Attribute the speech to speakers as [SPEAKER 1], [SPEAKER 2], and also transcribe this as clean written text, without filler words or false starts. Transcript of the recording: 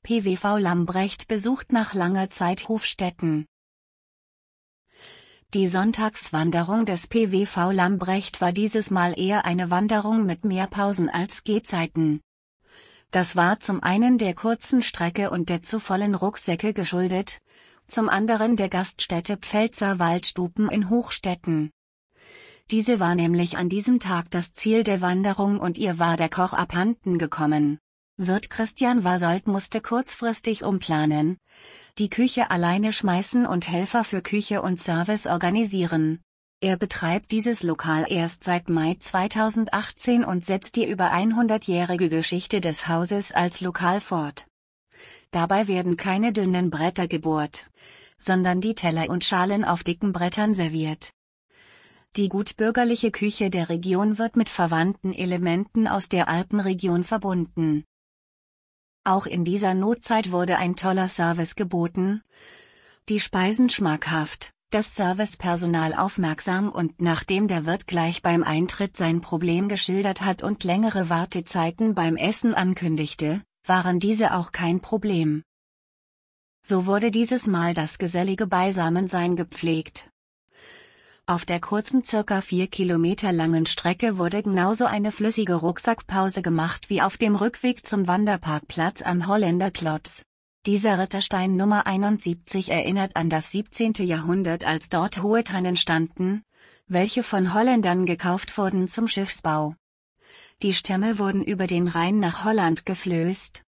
[SPEAKER 1] PWV Lambrecht besucht nach langer Zeit Hofstetten. Die Sonntagswanderung des PWV Lambrecht war dieses Mal eher eine Wanderung mit mehr Pausen als Gehzeiten. Das war zum einen der kurzen Strecke und der zu vollen Rucksäcke geschuldet, zum anderen der Gaststätte Pfälzer Waldstuben in Hochstetten. Diese war nämlich an diesem Tag das Ziel der Wanderung und ihr war der Koch abhanden gekommen. Wirt Christian Wasold musste kurzfristig umplanen, die Küche alleine schmeißen und Helfer für Küche und Service organisieren. Er betreibt dieses Lokal erst seit Mai 2018 und setzt die über 100-jährige Geschichte des Hauses als Lokal fort. Dabei werden keine dünnen Bretter gebohrt, sondern die Teller und Schalen auf dicken Brettern serviert. Die gutbürgerliche Küche der Region wird mit verwandten Elementen aus der Alpenregion verbunden. Auch in dieser Notzeit wurde ein toller Service geboten. Die Speisen schmackhaft, das Servicepersonal aufmerksam und nachdem der Wirt gleich beim Eintritt sein Problem geschildert hat und längere Wartezeiten beim Essen ankündigte, waren diese auch kein Problem. So wurde dieses Mal das gesellige Beisammensein gepflegt. Auf der kurzen ca. 4 Kilometer langen Strecke wurde genauso eine flüssige Rucksackpause gemacht wie auf dem Rückweg zum Wanderparkplatz am Holländer Klotz. Dieser Ritterstein Nummer 71 erinnert an das 17. Jahrhundert, als dort hohe Tannen standen, welche von Holländern gekauft wurden zum Schiffsbau. Die Stämme wurden über den Rhein nach Holland geflößt,